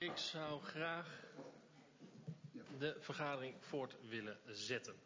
Ik zou graag de vergadering voort willen zetten.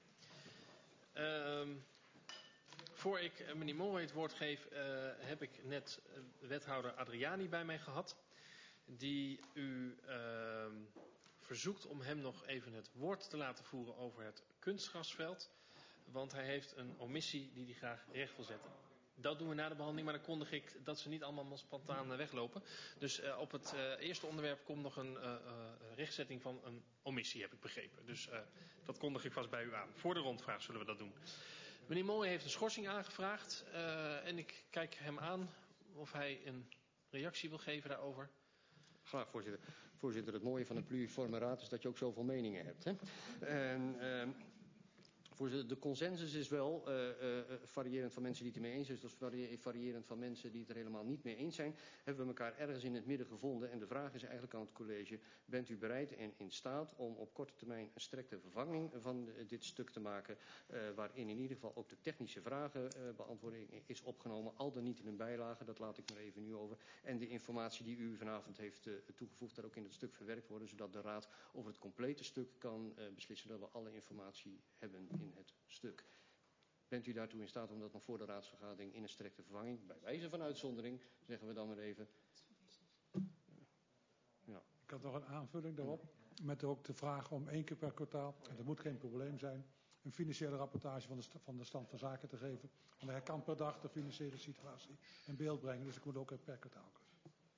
Voor ik meneer Monroy het woord geef, heb ik net wethouder Adriani bij mij gehad. Die u verzoekt om hem nog even het woord te laten voeren over het kunstgrasveld. Want hij heeft een omissie die hij graag recht wil zetten. Dat doen we na de behandeling, maar dan kondig ik dat ze niet allemaal spontaan weglopen. Dus op het eerste onderwerp komt nog een rechtzetting van een omissie, heb ik begrepen. Dus dat kondig ik vast bij u aan. Voor de rondvraag zullen we dat doen. Meneer Mooij heeft een schorsing aangevraagd. En ik kijk hem aan of hij een reactie wil geven daarover. Graag, voorzitter. Voorzitter, het mooie van een pluriforme raad is dat je ook zoveel meningen hebt. Hè? Voorzitter, de consensus is wel variërend van mensen die het ermee eens zijn, dus variërend van mensen die het er helemaal niet mee eens zijn. Hebben we elkaar ergens in het midden gevonden en de vraag is eigenlijk aan het college, bent u bereid en in staat om op korte termijn een strekte vervanging van dit stuk te maken, waarin in ieder geval ook de technische vragenbeantwoording is opgenomen, al dan niet in een bijlage, dat laat ik maar even nu over. En de informatie die u vanavond heeft toegevoegd, daar ook in het stuk verwerkt worden, zodat de raad over het complete stuk kan beslissen dat we alle informatie hebben in het stuk. Bent u daartoe in staat om dat nog voor de raadsvergadering in een strekte vervanging, bij wijze van uitzondering, zeggen we dan maar even. Ja. Ik had nog een aanvulling daarop, met ook de vraag om 1 keer per kwartaal, en dat moet geen probleem zijn, een financiële rapportage van de stand van zaken te geven. Want hij kan per dag de financiële situatie in beeld brengen, dus ik moet ook per kwartaal kunnen.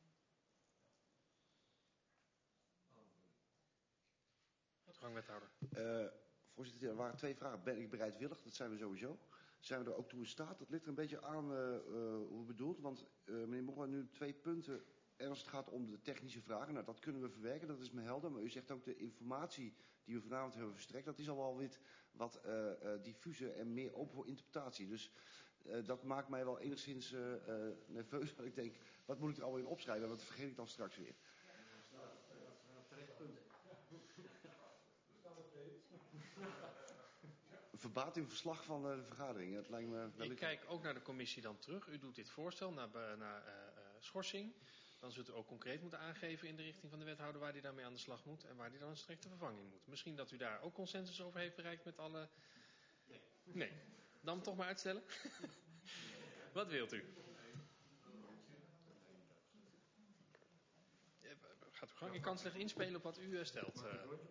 Gang wethouder. Voorzitter, er waren 2 vragen. Ben ik bereidwillig? Dat zijn we sowieso. Zijn we er ook toe in staat? Dat ligt er een beetje aan hoe bedoeld. Want meneer Monroy, nu 2 punten. En als het gaat om de technische vragen, nou dat kunnen we verwerken, dat is me helder. Maar u zegt ook de informatie die we vanavond hebben verstrekt, dat is al wel wat diffuser en meer open voor interpretatie. Dus dat maakt mij wel enigszins nerveus. Want ik denk, wat moet ik er alweer in opschrijven? Want dat vergeet ik dan straks weer. Een verbatim verslag van de vergadering. Het lijkt me wel. Ik kijk ook naar de commissie dan terug. U doet dit voorstel naar schorsing. Dan zult u ook concreet moeten aangeven in de richting van de wethouder waar hij daarmee aan de slag moet. En waar hij dan een strekte vervanging moet. Misschien dat u daar ook consensus over heeft bereikt met alle. Nee. Dan toch maar uitstellen. Wat wilt u? Gaat uw gang. Ik kan slechts inspelen op wat u stelt.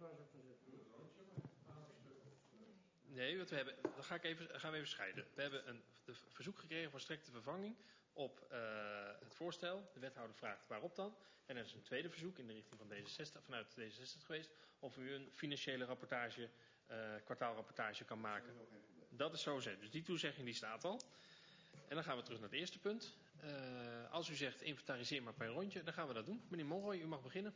Nee, wat we hebben, dan gaan we even scheiden. We hebben een verzoek gekregen voor strekte vervanging op het voorstel. De wethouder vraagt waarop dan. En er is een tweede verzoek in de richting van D66, vanuit D66 geweest. Of u een financiële rapportage, kwartaalrapportage kan maken. Dat is zo zet. Dus die toezegging die staat al. En dan gaan we terug naar het eerste punt. Als u zegt inventariseer maar per rondje, dan gaan we dat doen. Meneer Monroy, u mag beginnen.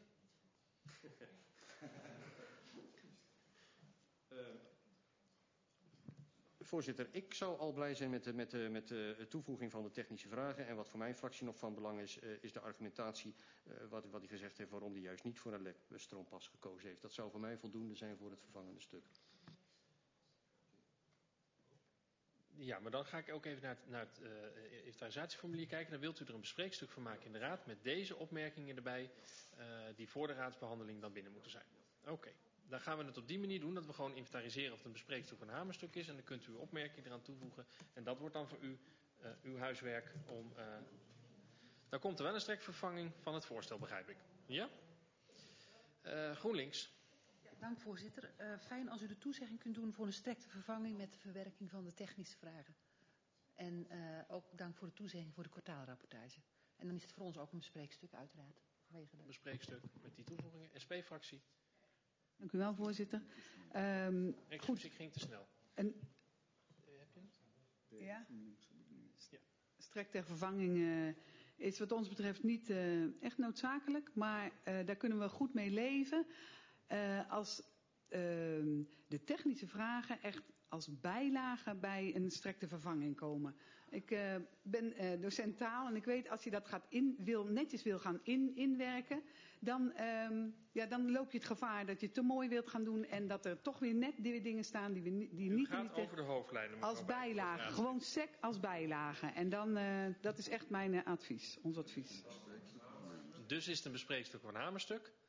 Voorzitter, ik zou al blij zijn met de toevoeging van de technische vragen. En wat voor mijn fractie nog van belang is de argumentatie wat hij gezegd heeft waarom hij juist niet voor een LED-stroompas gekozen heeft. Dat zou voor mij voldoende zijn voor het vervangende stuk. Ja, maar dan ga ik ook even naar het inventarisatieformulier kijken. Dan wilt u er een bespreekstuk van maken in de raad met deze opmerkingen erbij die voor de raadsbehandeling dan binnen moeten zijn. Oké. Dan gaan we het op die manier doen dat we gewoon inventariseren of het een bespreekstuk of een hamerstuk is. En dan kunt u uw opmerking eraan toevoegen. En dat wordt dan voor u uw huiswerk om. Dan komt er wel een strekvervanging van het voorstel, begrijp ik. Ja? GroenLinks. Ja, dank voorzitter. Fijn als u de toezegging kunt doen voor een strekte vervanging met de verwerking van de technische vragen. En ook dank voor de toezegging voor de kwartaalrapportage. En dan is het voor ons ook een bespreekstuk uiteraard. Een bespreekstuk met die toevoegingen. SP-fractie. Dank u wel, voorzitter. Goed. Ik ging te snel. Heb je het? Ja? Strek ter vervanging is wat ons betreft niet echt noodzakelijk. Maar daar kunnen we goed mee leven. Als de technische vragen echt als bijlage bij een strekte vervanging komen. Ik ben docent taal en ik weet als je dat netjes wil gaan inwerken, dan loop je het gevaar dat je het te mooi wilt gaan doen en dat er toch weer net dingen staan die niet gaat over de hoofdlijnen. Als bijlage, gewoon sec als bijlage. En dan, dat is echt mijn advies, ons advies. Dus is het een bespreekstuk of een hamerstuk?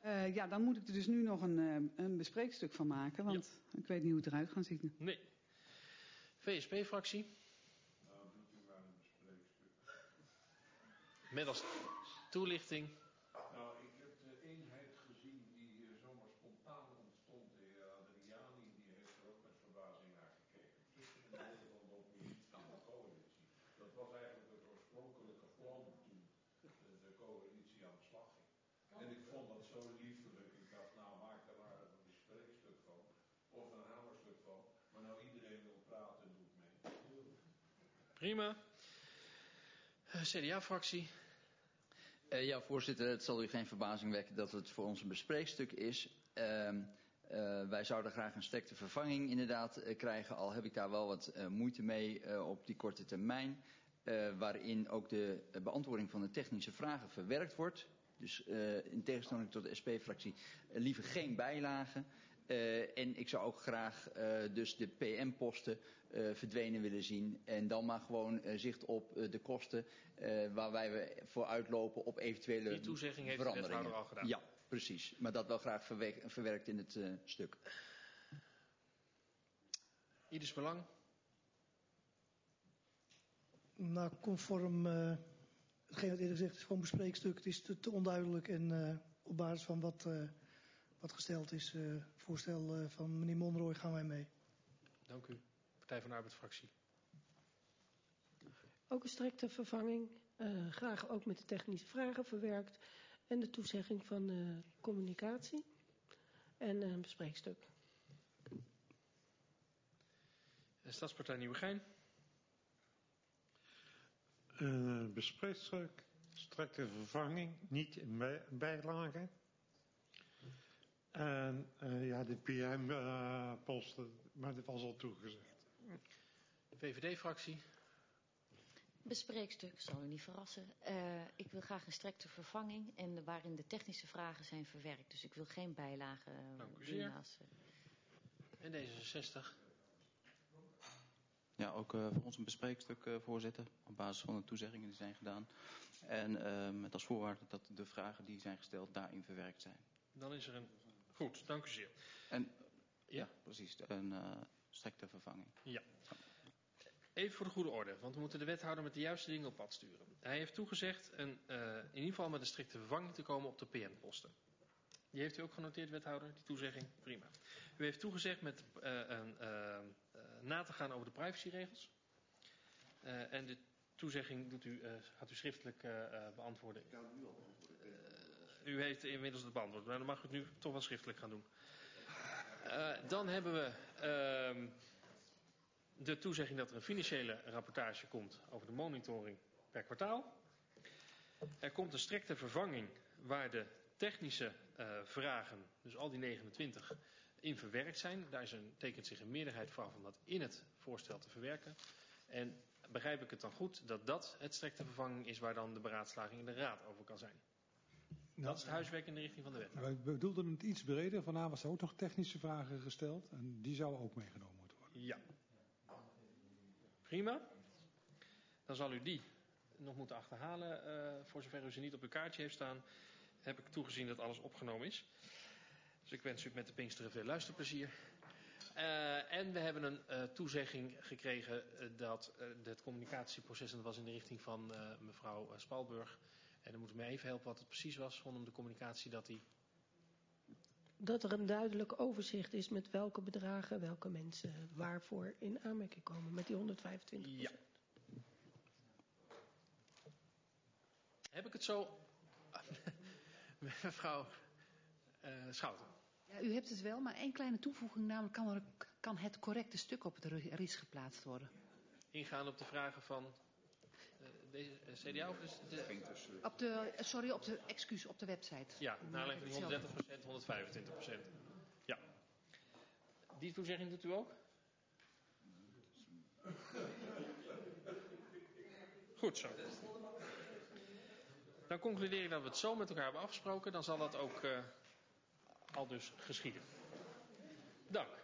Ja, dan moet ik er dus nu nog een bespreekstuk van maken, want ik weet niet hoe het eruit gaat zien. Nee. VSP-fractie. Nou, doet u maar een bespreekstuk. Met als toelichting. Nou, ik heb de eenheid gezien die zomaar spontaan ontstond. De heer Adriani, die heeft er ook met verbazing naar gekeken. Tussen een deel van de oppositie en de coalitie. Dat was eigenlijk het oorspronkelijke plan toen de coalitie aan de slag ging. En ik vond dat zo liefelijk. Ik dacht, nou, maak er maar een bespreekstuk van. Of een hamerstuk van. Maar nou iedereen wil praten, doet mee. Prima. CDA-fractie. Ja, voorzitter, het zal u geen verbazing wekken dat het voor ons een bespreekstuk is. Wij zouden graag een strikte vervanging inderdaad krijgen, al heb ik daar wel wat moeite mee op die korte termijn. Waarin ook de beantwoording van de technische vragen verwerkt wordt. Dus in tegenstelling tot de SP-fractie liever geen bijlagen. En ik zou ook graag dus de PM-posten verdwenen willen zien. En dan maar gewoon zicht op de kosten waarbij we voor uitlopen op eventuele Die toezegging heeft de veranderingen. wethouder al gedaan. Ja, precies. Maar dat wel graag verwerkt in het stuk. Ieders Belang. Nou, conform hetgeen wat eerder gezegd is, gewoon een bespreekstuk. Het is te onduidelijk en op basis van wat gesteld is, voorstel van meneer Monrooy, gaan wij mee. Dank u. Partij van de Arbeid-fractie. Ook een strikte vervanging. Graag ook met de technische vragen verwerkt. En de toezegging van communicatie. En een bespreekstuk. Stadspartij Nieuwegein. Bespreekstuk, strikte vervanging, niet in bijlagen. En ja, de PM-posten, maar dit was al toegezegd. VVD-fractie. Bespreekstuk, zal u niet verrassen. Ik wil graag een strikte vervanging en waarin de technische vragen zijn verwerkt. Dus ik wil geen bijlagen. Dank u zeer. En D66. Ja, ook voor ons een bespreekstuk, voorzitter. Op basis van de toezeggingen die zijn gedaan. En met als voorwaarde dat de vragen die zijn gesteld daarin verwerkt zijn. Dan is er een... Goed, dank u zeer. En ja, precies. Een strikte vervanging. Ja. Even voor de goede orde, want we moeten de wethouder met de juiste dingen op pad sturen. Hij heeft toegezegd in ieder geval met een strikte vervanging te komen op de PM-posten. Die heeft u ook genoteerd, wethouder, die toezegging? Prima. U heeft toegezegd met na te gaan over de privacyregels. En de toezegging had u schriftelijk beantwoorden. Ik kan het nu al beantwoorden. U heeft inmiddels het beantwoord, maar dan mag u het nu toch wel schriftelijk gaan doen. Dan hebben we de toezegging dat er een financiële rapportage komt over de monitoring per kwartaal. Er komt een strikte vervanging waar de technische vragen, dus al die 29, in verwerkt zijn. Daar tekent zich een meerderheid voor af om dat in het voorstel te verwerken. En begrijp ik het dan goed dat dat het strikte vervanging is waar dan de beraadslaging in de raad over kan zijn? Dat is het huiswerk in de richting van de wet. Wij bedoelden het iets breder. Vanavond was er ook nog technische vragen gesteld. En die zouden ook meegenomen moeten worden. Ja. Prima. Dan zal u die nog moeten achterhalen. Voor zover u ze niet op uw kaartje heeft staan, heb ik toegezien dat alles opgenomen is. Dus ik wens u met de Pinksteren veel luisterplezier. En we hebben een toezegging gekregen dat het communicatieproces, en dat was in de richting van mevrouw Spalburg. En dan moet u mij even helpen wat het precies was rondom de communicatie dat er een duidelijk overzicht is met welke bedragen, welke mensen waarvoor in aanmerking komen met die 125%. Ja. Heb ik het zo, mevrouw Schouten? Ja, u hebt het wel, maar één kleine toevoeging, namelijk kan het correcte stuk op het RIS geplaatst worden. Ingaan op de vragen van deze CDA of Op de website. Ja, naar aanleiding van die 130%, 125%. Ja. Die toezegging doet u ook? Goed zo. Dan concludeer ik dat we het zo met elkaar hebben afgesproken. Dan zal dat ook al dus geschieden. Dank.